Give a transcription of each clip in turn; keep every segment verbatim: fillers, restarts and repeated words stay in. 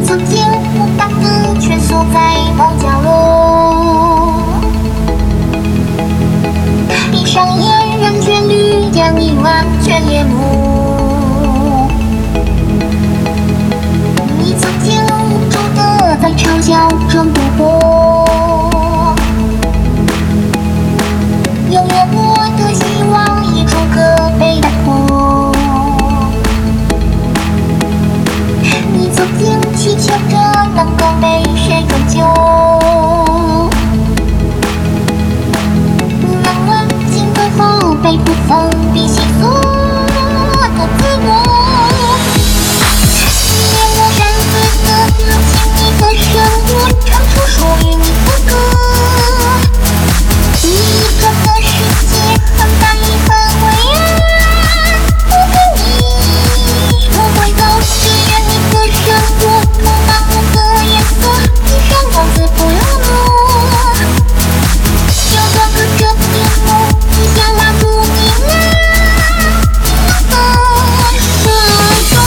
曾经不大的蜷缩在某角落，闭上眼让旋律将你完全淹没。你曾经无助的在嘲笑中度过，永远我的希望一逐个被打破。你曾经祈求着能够被谁拯救，能冷静过后被不封闭心锁的自我。你连我擅自的歌，请你的声音唱出属于你的歌。你这个世界很大也很灰暗，不给你不会走，只愿你的生活充满五个颜色，地上光子不用落。就算隔着屏幕，你想拉住你来，我的手中。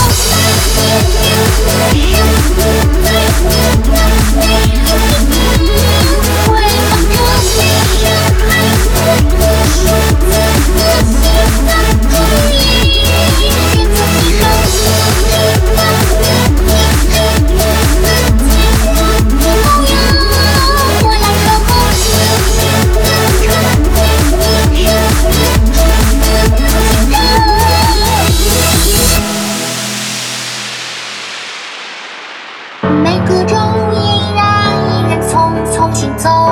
会放着你深海的数字的心脏注意，选择其中值得的你只有自己的模样。我来守护你的传递，你生命中的紧张。每个昼夜依然依然匆匆行走。